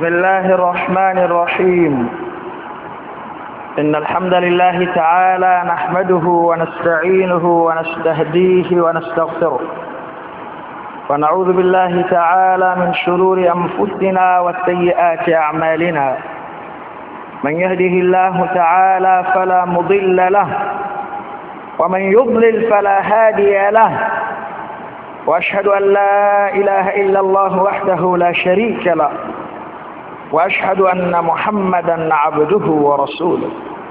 بسم الله الرحمن الرحيم. إن الحمد لله تعالى نحمده ونستعينه ونستهديه ونستغفره، ونعوذ بالله تعالى من شرور أنفسنا وسيئات أعمالنا. من يهده الله تعالى فلا مضل له، ومن يضلل فلا هادي له، وأشهد أن لا إله إلا الله وحده لا شريك له، وأشهد أن محمدا عبده ورسوله.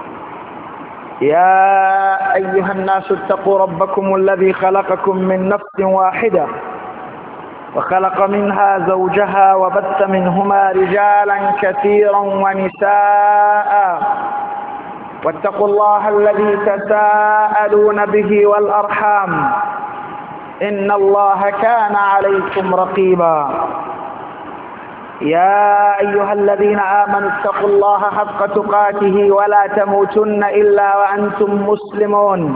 يا أيها الناس اتقوا ربكم الذي خلقكم من نفس واحدة، وخلق منها زوجها، وبث منهما رجالا كثيرا ونساء، واتقوا الله الذي تساءلون به والأرحام، إن الله كان عليكم رقيبا. يا أيها الذين آمنوا اتقوا الله حق تقاته ولا تموتن إلا وأنتم مسلمون.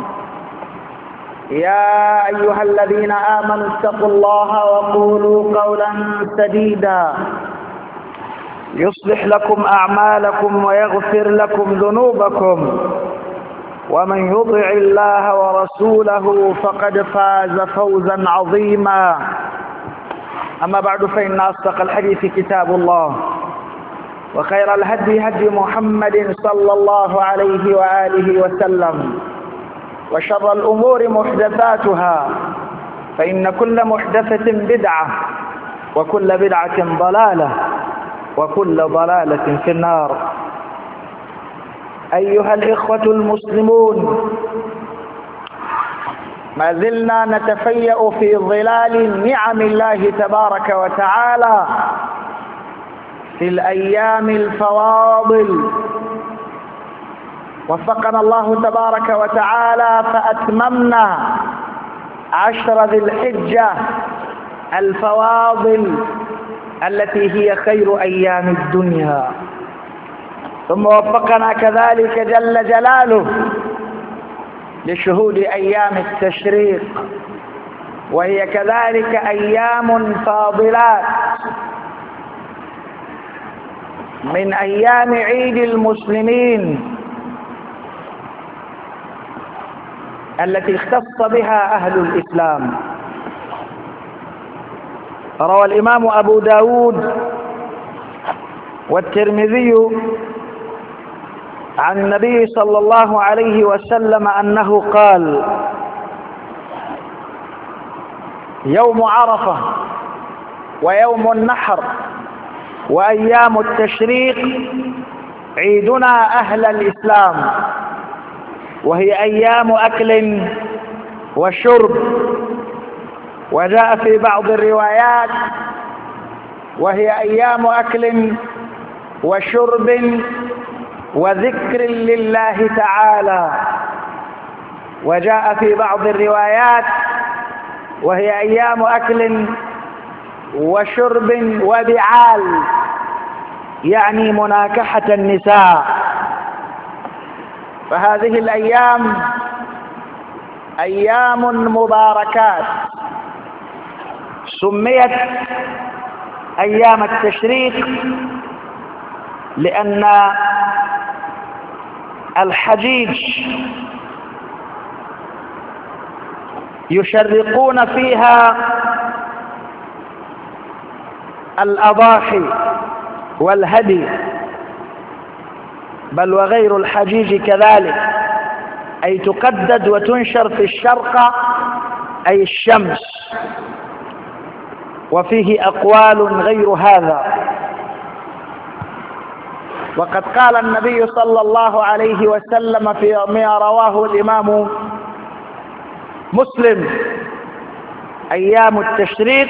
يا أيها الذين آمنوا اتقوا الله وقولوا قولا سديدا يصلح لكم أعمالكم ويغفر لكم ذنوبكم، ومن يطع الله ورسوله فقد فاز فوزا عظيما. أما بعد، فإن أصدق الحديث كتاب الله، وخير الهدي هدي محمد صلى الله عليه وآله وسلم، وشر الأمور محدثاتها، فإن كل محدثة بدعة، وكل بدعة ضلالة، وكل ضلالة في النار. أيها الإخوة المسلمون، ما زلنا نتفيأ في ظلال نعم الله تبارك وتعالى في الأيام الفواضل. وفقنا الله تبارك وتعالى فأتممنا 10 ذي الحجة الفواضل التي هي خير أيام الدنيا، ثم وفقنا كذلك جل جلاله لشهود أيام التشريق، وهي كذلك أيام فاضلات من أيام عيد المسلمين التي اختص بها أهل الإسلام. روى الإمام أبو داود والترمذي عن النبي صلى الله عليه وسلم أنه قال: يوم عرفة ويوم النحر وأيام التشريق عيدنا أهل الإسلام، وهي أيام أكل وشرب. وجاء في بعض الروايات: وهي أيام أكل وشرب وذكر لله تعالى. وجاء في بعض الروايات: وهي أيام أكل وشرب وبعال، يعني مناكحة النساء. فهذه الأيام أيام مباركات، سميت أيام التشريق لأن الحجيج يشرقون فيها الأضاحي والهدي، بل وغير الحجيج كذلك، أي تقدد وتنشر في الشرق أي الشمس. وفيه أقوال غير هذا. وقد قال النبي صلى الله عليه وسلم فيما رواه الإمام مسلم: أيام التشريق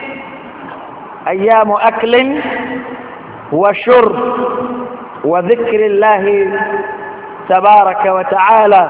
أيام أكل وشرب وذكر الله تبارك وتعالى.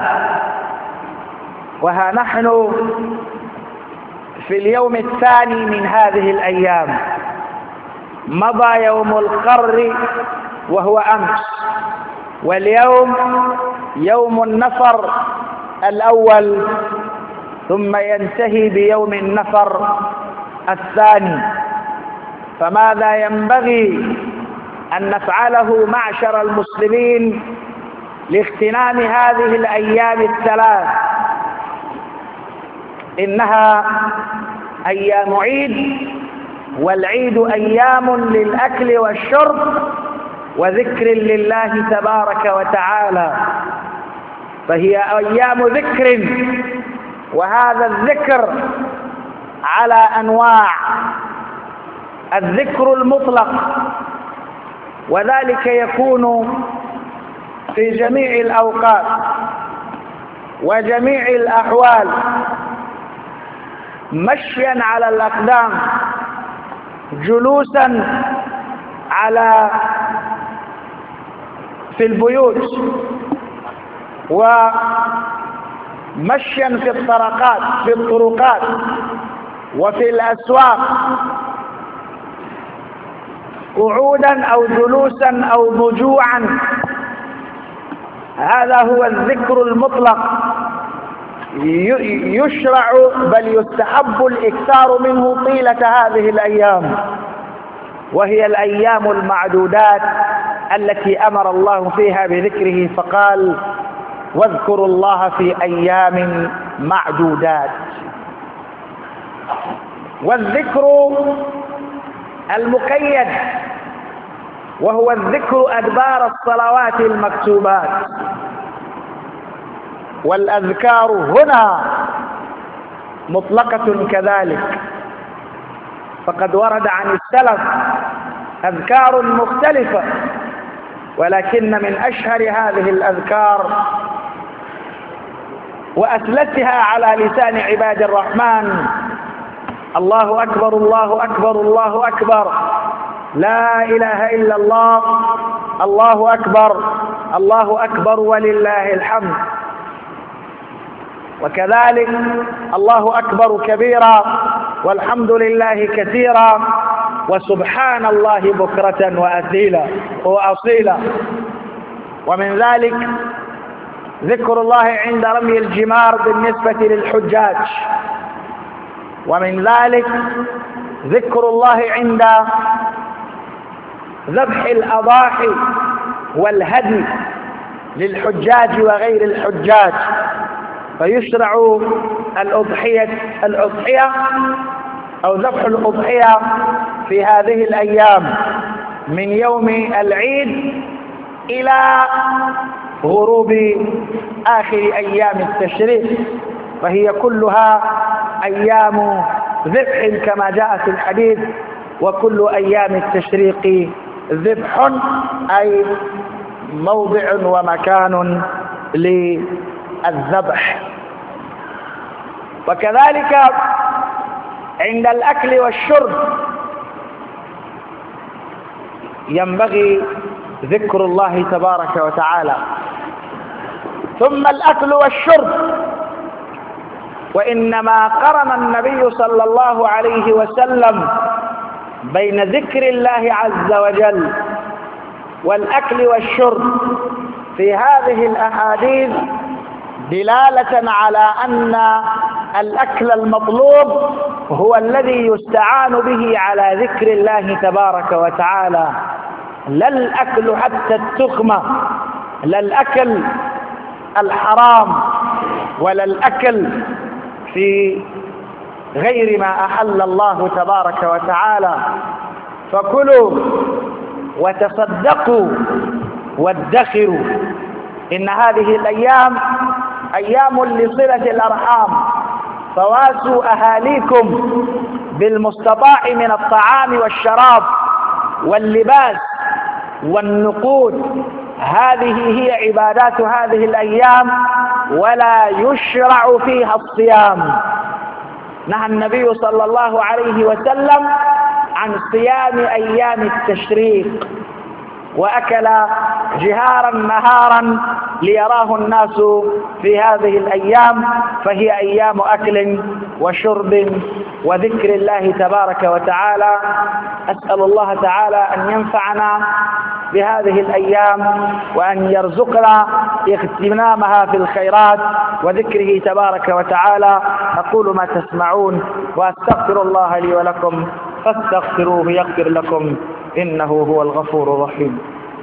وها نحن في اليوم الثاني من هذه الأيام. مضى يوم القر وهو أمس، واليوم يوم النفر الأول، ثم ينتهي بيوم النفر الثاني. فماذا ينبغي أن نفعله معشر المسلمين لاغتنام هذه الأيام الثلاث. إنها أيام عيد، والعيد أيام للأكل والشرب وذكر لله تبارك وتعالى، فهي أيام ذكر، وهذا الذكر على أنواع: الذكر المطلق، وذلك يكون في جميع الأوقات وجميع الأحوال، مشيا على الأقدام، جلوسا في البيوت، ومشيا في الطرقات وفي الأسواق، قعودا أو جلوسا أو ضجوعا. هذا هو الذكر المطلق، يشرع بل يستحب الإكثار منه طيلة هذه الأيام، وهي الأيام المعدودات التي أمر الله فيها بذكره، فقال: واذكروا الله في أيام معدودات. والذكر المقيد وهو الذكر أدبار الصلوات المكتوبات. والأذكار هنا مطلقة كذلك، فقد ورد عن السلف أذكار مختلفة، ولكن من أشهر هذه الأذكار وأثلتها على لسان عباد الرحمن: الله أكبر الله أكبر الله أكبر، لا إله إلا الله، الله أكبر الله أكبر ولله الحمد. وكذلك الله أكبر كبيرا، والحمد لله كثيرا، وسبحان الله بكرة وأصيلا. ومن ذلك ذكر الله عند رمي الجمار بالنسبة للحجاج، ومن ذلك ذكر الله عند ذبح الأضاحي والهدي للحجاج وغير الحجاج، فيشرع الأضحية أو ذبح الأضحية في هذه الأيام من يوم العيد إلى غروب آخر أيام التشريق، فهي كلها أيام ذبح كما جاء في الحديث: وكل أيام التشريق ذبح، أي موضع ومكان للذبح. وكذلك عند الأكل والشرب ينبغي ذكر الله تبارك وتعالى. ثم الأكل والشرب، وإنما قرن النبي صلى الله عليه وسلم بين ذكر الله عز وجل والأكل والشرب في هذه الأحاديث دلالة على أن الأكل المطلوب هو الذي يستعان به على ذكر الله تبارك وتعالى، لا الأكل حتى التخمة، لا الأكل الحرام، ولا الأكل في غير ما أحل الله تبارك وتعالى. فكلوا وتصدقوا وادخروا، إن هذه الأيام أيام لصلة الأرحام، فواسوا أهاليكم بالمستطاع من الطعام والشراب واللباس والنقود. هذه هي عبادات هذه الأيام، ولا يشرع فيها الصيام. نهى النبي صلى الله عليه وسلم عن صيام أيام التشريق، وأكل جهارا نهارا ليراه الناس في هذه الأيام، فهي أيام أكل وشرب وذكر الله تبارك وتعالى. أسأل الله تعالى أن ينفعنا بهذه الأيام، وأن يرزقنا اغتنامها في الخيرات وذكره تبارك وتعالى. أقول ما تسمعون، وأستغفر الله لي ولكم فاستغفروه يغفر لكم، إنه هو الغفور الرحيم.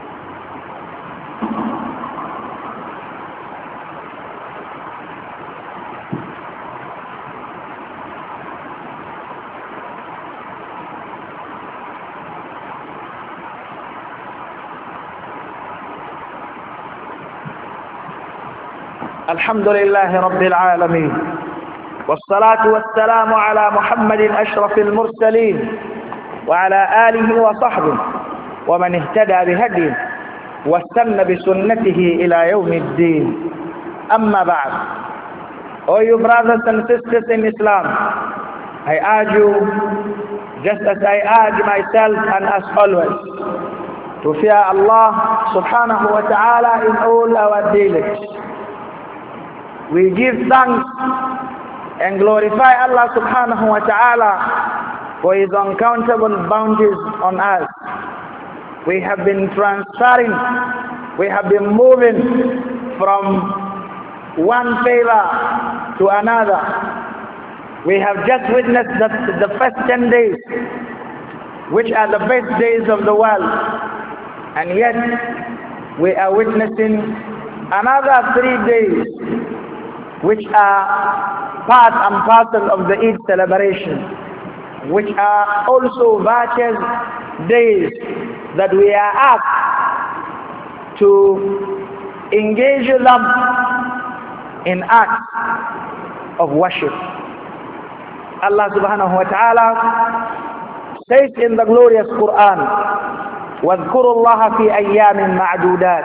الحمد لله رب العالمين، والصلاة والسلام على محمد أشرف المرسلين وعلى آله وصحبه ومن اهتدى بهديه واستنى بسنته إلى يوم الدين. أما بعد. Oh, you brothers and sisters in Islam, I urge you, just as I urge myself and as always, to fear Allah subhanahu wa ta'ala in all our dealings. We give thanks and glorify Allah subhanahu wa ta'ala for His uncountable bounties on us. We have been transferring, we have been moving from one favor to another. We have just witnessed the first 10 days, which are the best days of the world, and yet we are witnessing another 3 days, which are part and parcel of the Eid celebration, which are also virtuous days that we are asked to engage them in acts of worship. Allah subhanahu wa ta'ala says in the glorious Quran, وَاذْكُرُوا اللَّهَ فِي أَيَّامٍ مَعْدُودَاتٍ.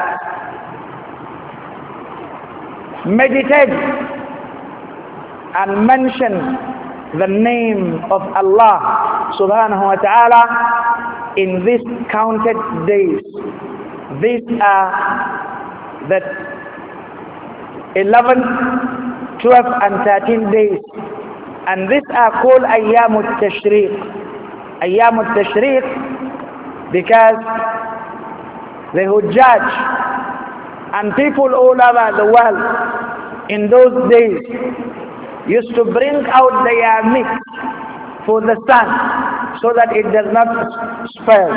Meditate and mention the name of Allah subhanahu wa ta'ala in these counted days. These are the 11, 12 and 13 days, and these are called Ayyamut Tashriq. Ayyamut Tashriq because the Hujjaj and people all over the world in those days used to bring out their meat for the sun so that it does not spoil.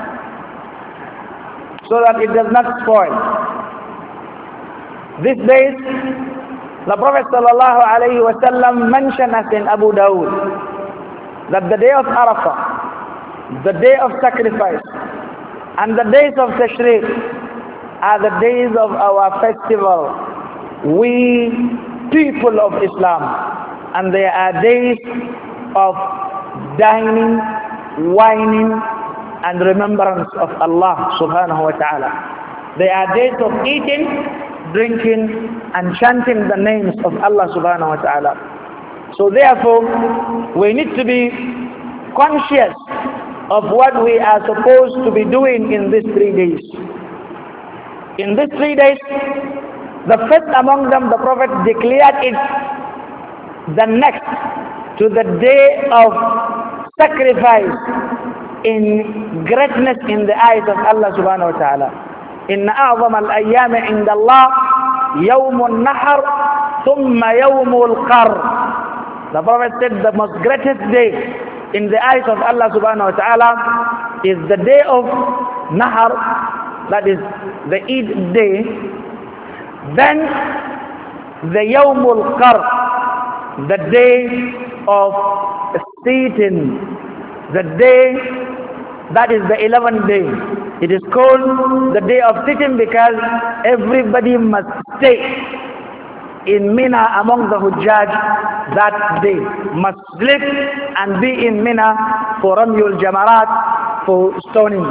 These days, the Prophet ﷺ mentioned as in Abu Dawud that the day of Arafah, the day of sacrifice, and the days of Tashriq are the days of our festival, we people of Islam, and they are days of dining, wining, and remembrance of Allah subhanahu wa ta'ala. They are days of eating, drinking, and chanting the names of Allah subhanahu wa ta'ala. So therefore, we need to be conscious of what we are supposed to be doing in these 3 days. In these 3 days, the first among them, the Prophet declared it the next to the day of sacrifice in greatness in the eyes of Allah subhanahu wa ta'ala. Inna a'zama al-ayyam 'inda Allah yawmun nahr thumma yawmul qar. The Prophet said the most greatest day in the eyes of Allah subhanahu wa ta'ala is the day of Nahar, that is the Eid day, then the Yawmul Qar, the day of seating, the day that is the 11th day. It is called the day of sitting because everybody must stay in Mina among the Hujjaj that day, must sleep and be in Mina for Ramyul Jamarat, for stoning.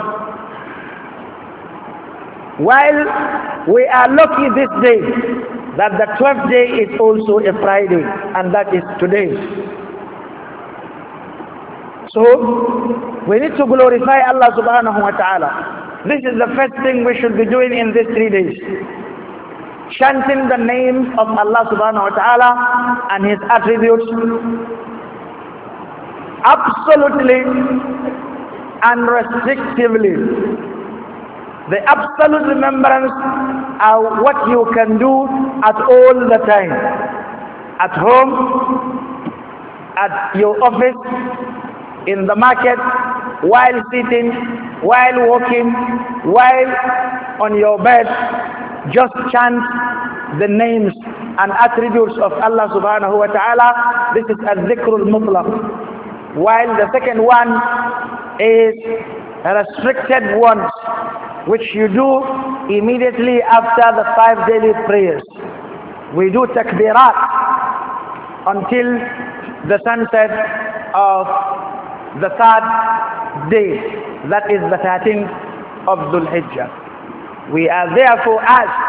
While we are lucky this day that the 12th day is also a Friday, and that is today. So we need to glorify Allah subhanahu wa ta'ala. This is the first thing we should be doing in these 3 days. Chanting the names of Allah subhanahu wa ta'ala and His attributes absolutely and restrictively. The absolute remembrance are what you can do at all the time. At home, at your office, in the market, while sitting, while walking, while on your bed, just chant the names and attributes of Allah subhanahu wa ta'ala. This is al-dhikrul mutlaq. While the second one is restricted ones, which you do immediately after the 5 daily prayers. We do takbirat until the sunset of the 3rd day, that is the 13th of Dhul Hijjah. We are therefore asked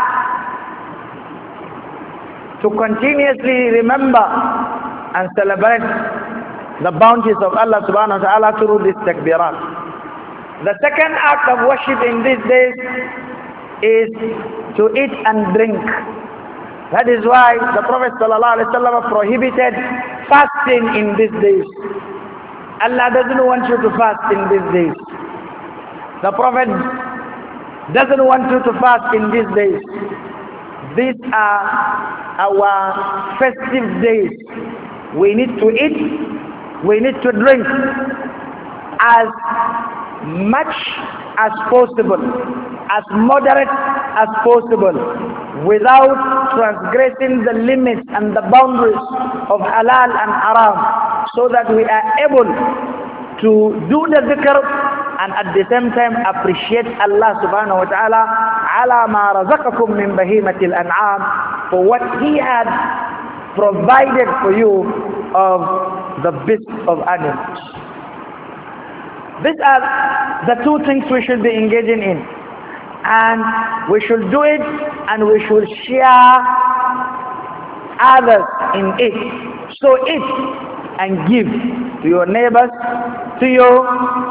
to continuously remember and celebrate the bounties of Allah subhanahu wa ta'ala through this takbirat. The second act of worship in these days is to eat and drink. That is why the Prophet sallallahu alaihi wasallam prohibited fasting in these days. Allah doesn't want you to fast in these days. The Prophet doesn't want you to fast in these days. These are our festive days. We need to eat, we need to drink as much as possible, as moderate as possible, without transgressing the limits and the boundaries of halal and haram, so that we are able to do the dhikr and at the same time appreciate Allah subhanahu wa ta'ala ala ma razaqakum min bahimatil an'am, for what He had provided for you of the beasts of animals. These are the two things we should be engaging in, and we should do it and we should share others in it. So eat and give to your neighbors, to your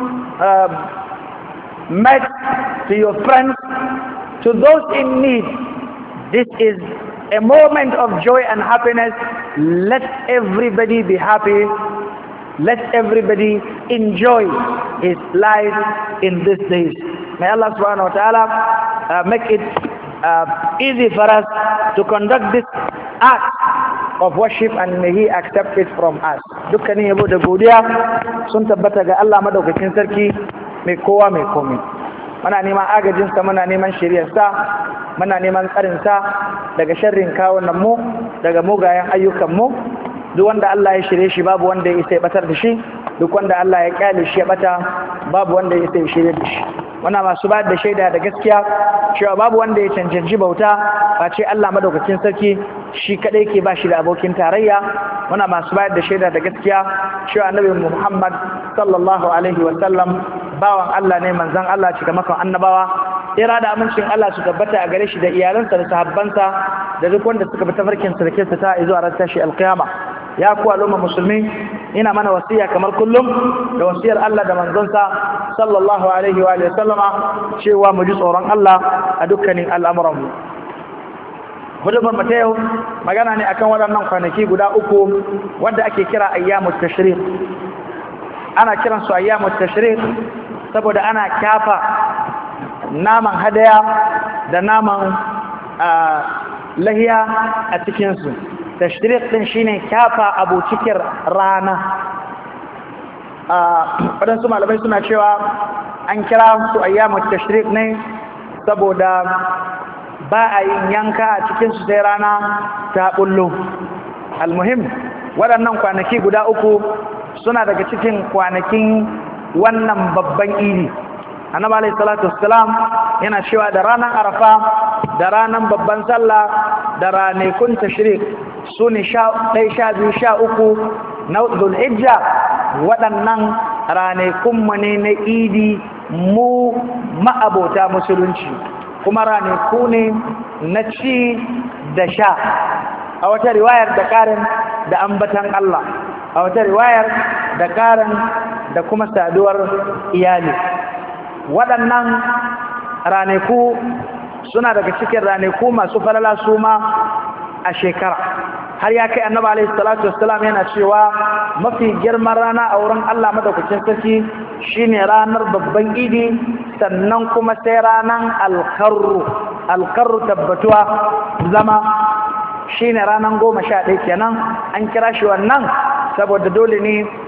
mates, to your friends, to those in need. This is a moment of joy and happiness. Let everybody be happy. Let everybody enjoy his life in these days. May Allah subhanahu wa ta'ala make it easy for us to conduct this act of worship, and may He accept it from us. Dukkanin yabo da godiya sun tabbata ga Allah madaukakin sarki mai kowa mai komai. Muna neman agajinsa, muna neman shiriyarsa, muna neman tsarinsa daga sharrin kawunan mu, daga mugayen ayyukan mu. Duk wanda Allah ya shirye shi babu wanda ya isa ya batar da shi, duk wanda Allah ya kyale shi ya bata babu wanda ya isa ya shirye da shi. Muna masu ba da shaida da gaskiya cewa babu wanda ya cancanci bauta face Allah madaukakin sarki shi kadai ke ba shi da abokin tarayya. Muna masu ba da shaida da gaskiya cewa Annabi Muhammad sallallahu alaihi wa sallam bawan Allah ne, manzon Allah, cikamakon annabawa. Ira da amincin Allah su tabbata a gare shi da iyalansa da sahabbansa da duk wanda suka bi tafarkin sarkinsa ta zuwa ran tashi alqiyama. Ya ku al'umma musulmi, ina mana wasiya kamar kullum da wasiyar Allah da manzonsa sallallahu alaihi wa sallama cewa mu ji tsoron Allah a dukkanin al'amuranmu. Hudubar mu ta yau magana ne akan waɗannan kwanaki guda uku wanda ake kira ayyamut tashriq. Ana kiransu ayyamut tashriq saboda ana kyafa naman hadaya da naman lahiya a cikinsu. Tashriq din shine kyafa abu cikin rana. Waɗansu malamai suna cewa an kira su ayyamut tashriq ne saboda ba a yin yanka a cikinsu sai rana ta bullo. Almuhim, waɗannan kwanaki guda uku suna daga cikin kwanakin wannan babban idi. Annabi alayhi salatu wassalam yana cewa da ranar Arafa, da ranar babban sallah, da ranakun tashriq sune 11, 12, 13 na Dhul Hijja. Waɗannan ranakun mu ne na idi mu ma'abota musulunci, kuma ranaku ne na ci da sha. A wata riwayar da karin da ambatan Allah, a wata riwayar da karin da kuma saduwar iyali. Waɗannan ranaku suna daga cikin ranaku masu falala su ma a shekara. Har ya kai Annabi alaihi salatu wassalam yana cewa mafi girman rana a wurin Allah madaukakin sarki shine ranar babban idi, sannan kuma sai ranar alkarru tabbatuwa zama shine ranar 11 kenan. An kira shi wannan saboda dole ne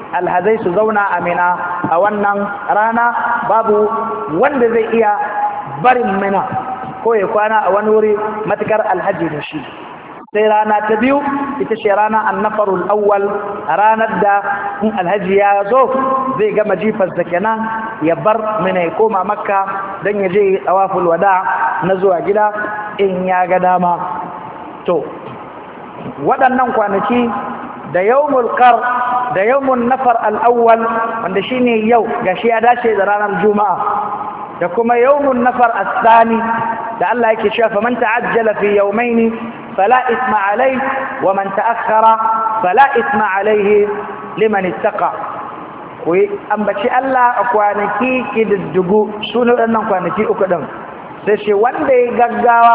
alhazai su zauna a Mina a wannan rana, babu wanda zai iya barin Mina ko ya kwana a wani wuri matukar alhaji da shi. Sai rana ta biyu ita ce rana annafarul awwal, a ranar da in alhaji ya zo zai gama jifarsa kenan ya bar Mina ya koma Makka don ya je tawaful wada na zuwa gida in ya ga dama. To waɗannan kwanaki da yawmul qar da yawmun nafar al-awwal wanda shine yau gashi ya dace da ranar juma'a, da kuma yawmun nafar as-sani da Allah yake cewa faman ta'ajjala fi yawmayn fala isma alayhi wa man ta'akhkhara fala isma alayhi liman ittaqa. ku ambaci Allah a kwanaki kididdigu sunan waɗannan kwanaki uku din, sai shi wanda ya gaggawa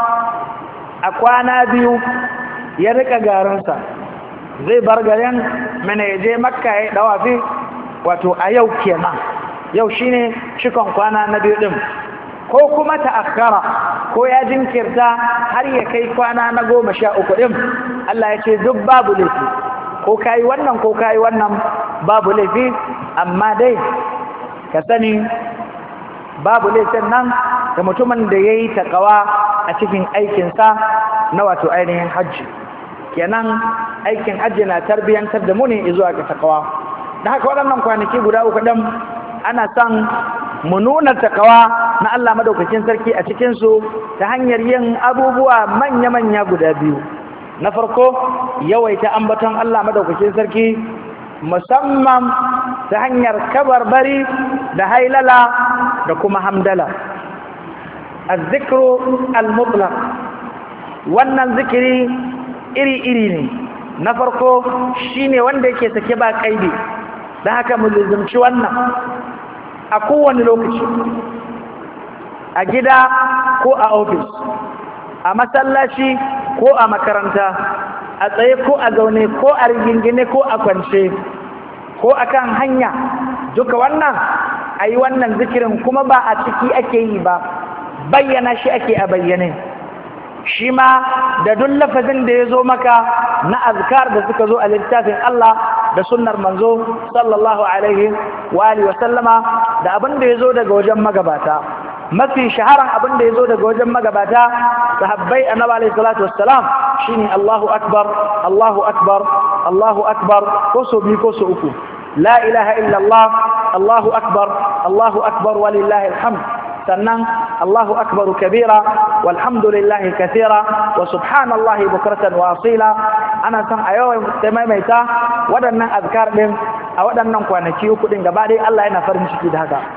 a kwana biyu ya rika garansa zai bar garin Mina ya je Makka ya dawafi, wato a yau kenan, yau shine cikon kwana na biyu din, ko kuma ta'akkara ko ya jinkirta har ya kai kwana na 13 din. Allah ya ce duk babu laifi, ko kai wannan ko kai wannan babu laifi, amma dai ka sani babu laifin nan da mutumin da yayi takawa a cikin aikinsa na wato ainihin hajji. Kenan aikin hajji na tarbiyantar da mu ne zuwa ga takawa. Da haka waɗannan kwanaki guda uku ɗin ana son mu nuna takawa na Allah madaukakin sarki a cikinsu ta hanyar yin abubuwa manya-manya guda biyu. Na farko, yawaita ambaton Allah madaukakin sarki musamman ta hanyar kabarbari da hailala da kuma hamdala. Az-zikru al-mutlaq, wannan zikiri iri-iri ne. Na farko shine wanda yake sake ba kaidi, da haka mu lizumci wannan a kowane lokaci, a gida ko a ofis, a masallaci ko a makaranta, a tsaye ko a zaune ko a rigingine ko a kwance ko akan hanya, duka wannan ayi wannan zikirin, kuma ba a ciki ake yi ba, bayyana shi ake a bayyane. Shi ma da duk lafazin da ya zo maka na azkar da suka zo a littafin Allah da sunnar manzo sallallahu alaihi wa alihi wasallama, da abin da ya zo daga wajen magabata. Mafi shaharan abin da ya zo daga wajen magabata sahabbai annabi alaihi salatu wassalam shine Allahu akbar, Allahu akbar, Allahu akbar, ko so biyu ko so uku, la ilaha illallah, Allahu akbar, Allahu akbar walillahi alhamd, sannan Allahu akbaru kabira walhamdulillahi kathira wa subhanallahi bukratan wa asila. Ana son a yawan maimaita waɗannan azkar ɗin a waɗannan kwanaki uku ɗin gaba ɗaya. Allah yana farin ciki da haka.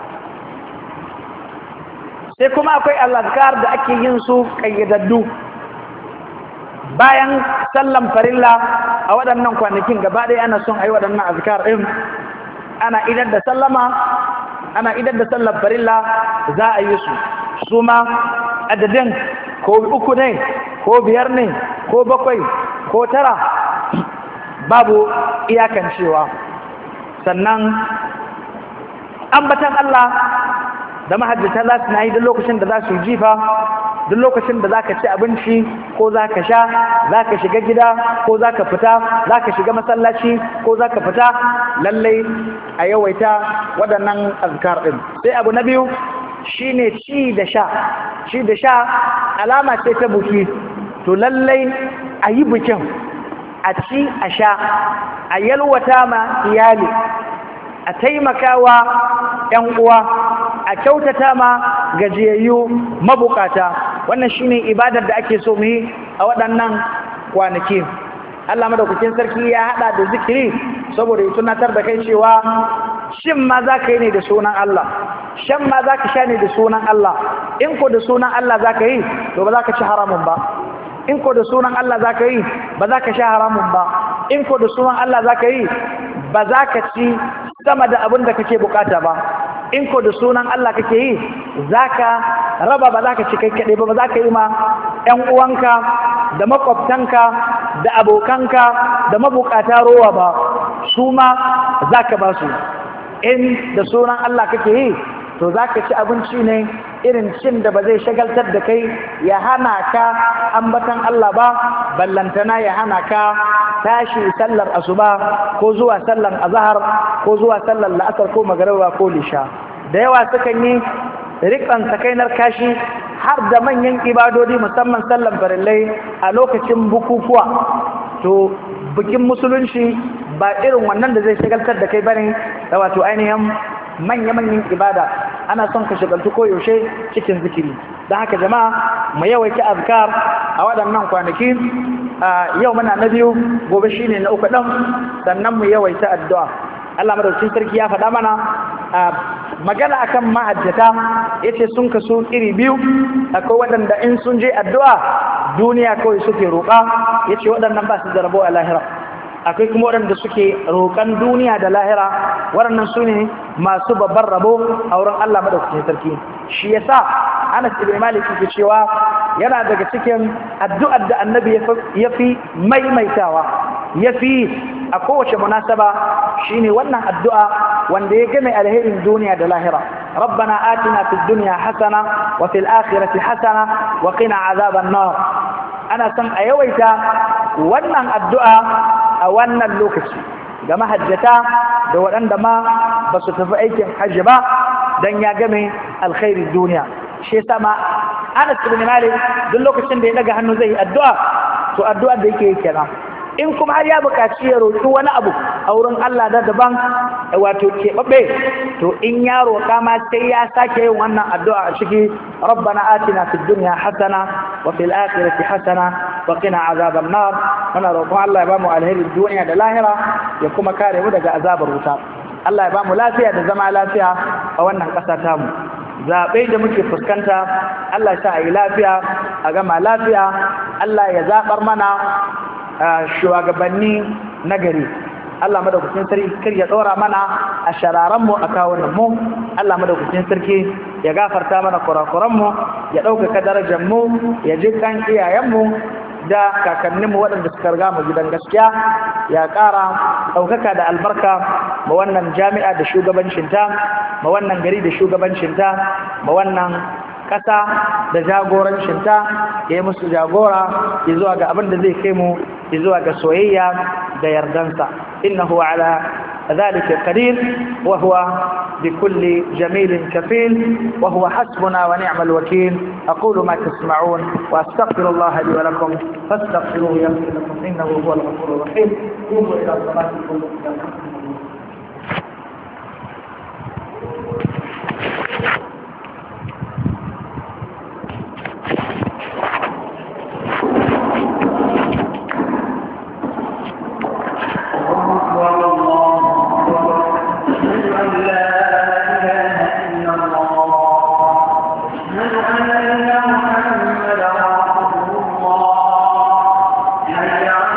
Sai kuma akwai azkar da ake yin su ƙayyadaddu bayan sallan farilla a waɗannan kwanakin gaba ɗaya. Ana son a yi waɗannan azkar ɗin, ana idar da sallama, ana idar da sallar farilla za a yi su ma adadin ko 3 ne ko 5 ne ko 7 ko 9 babu iyakan cewa. Sannan ambatan Allah da mahajjata za su na yi duk lokacin da za su jifa, duk lokacin da za ka ci abinci ko za ka sha, za ka shiga gida ko za ka fita, za ka shiga masallaci ko za ka fita, lallai a yawaita waɗannan azkar ɗin. Sai abu na biyu shi ne ci da sha. Ci da sha alama ce ta buki, to lallai a yi bukin, a ci a sha, a yalwata ma iyali, a taimakawa 'yan uwa, a kyautata ma gajiyayyu mabukata. Wannan shine ibadar da ake so mu yi a waɗannan kwanaki. Allah madaukakin sarki ya hada da zikiri saboda ya tunatar da kai cewa shin ma za ka yi ne da sunan Allah, shan ma za ka sha ne da sunan Allah. In ko da sunan Allah za ka yi, to ba za ka ci haramun ba. In ko da sunan Allah za ka yi, ba za ka sha haramun ba. In ko da sunan Allah za ka yi, ba za ka ci sama da abin da kake bukata ba. In ko da sunan Allah kake yi, za ka raba, ba za ka ci kai kaɗai ba, ba za ka yi ma 'yan uwanka da makwabtanka da abokanka da mabukata rowa ba, su ma za ka ba su. In da sunan Allah kake yi, to za ka ci abinci ne irin cin da ba zai shagaltar da kai ya hana ka ambatan Allah ba, ballantana ya hana ka tashi sallar asuba ko zuwa sallar azhar ko zuwa sallar la'asar ko magariba ko lisha. Da yawa sukan yi riƙon sakainar kashi har da manyan ibadodi musamman sallar farillai a lokacin bukukuwa. To bikin musulunci ba irin wannan da zai shagaltar da kai bane da wato ainihin manya-manyan ibada. Ana son ka shagaltu koyaushe cikin zikiri. Don haka jama'a mu yawaita azkar a waɗannan kwanaki. Yau muna na biyu, gobe shine na uku ɗin, sannan mu yawaita addu'a. Allah madaukakin sarki ya faɗa mana magana akan mahajjata, yace sun kasu iri biyu. Akwai waɗanda in sun je addu'a duniya kawai suke roƙa, yace waɗannan ba su da rabo a lahira. Akwai kuma waɗanda suke roƙan duniya da lahira, waɗannan su ne masu babban rabo a wurin Allah madaukakin sarki. Shi yasa Anas ibn Malik yake cewa yana daga cikin addu'ar da Annabi ya fi maimaitawa, ya fi a kowace munasaba, shine wannan addu'a wanda ya game alherin duniya da lahira. Rabbana atina fid dunya hasana wa fil akhirati hasana wa qina azaban nar. Ana son a yawaita wannan addu'a a wannan lokaci ga mahajjata da waɗanda ma ba su tafi aikin hajji ba, don ya game alkhairin duniya. Shi yasa ma Anas ibn Malik duk lokacin da ya daga hannu zai yi addu'a, to addu'ar da yake yi kenan. In kuma har ya buƙaci ya roƙi wani abu a wurin Allah da daban wato keɓaɓɓe, to in ya roƙa ma sai ya sake yin wannan addu'a a ciki, rabbana atina fid dunya hasana wa fil akhirati hasana wa qina azaban nar. Muna roƙon Allah ya bamu alherin duniya da lahira, ya kuma kare mu daga azabar wuta. Allah ya bamu lafiya da zama lafiya a wannan ƙasa tamu. Zaɓe da muke fuskanta, Allah ya sa a yi lafiya a gama lafiya. Allah ya zaɓar mana shugabanni nagari. Allah madaukakin sarki kar ya dora mana a shararan mu a kawunan mu. Allah madaukakin sarki ya gafarta mana kurakuran mu, ya ɗaukaka darajar mu, ya ji kan iyayen mu da kakannin mu waɗanda suka riga mu gidan gaskiya, ya ƙara ɗaukaka da albarka ma wannan jami'a da shugabancinta, ma wannan gari da shugabancinta, ma wannan ƙasa da jagorancinta, ya yi musu jagora zuwa ga abin da zai kai mu zuwa ga soyayya da yardansa. Innahu ala ذلك قدير وهو بكل جميل كفيل وهو حسبنا ونعم الوكيل. أقول ما تسمعون وأستغفر الله لي ولكم فاستغفروه يغفر لكم إنه هو الغفور الرحيم. قوموا إلى صلاتكم. لا إله إلا الله.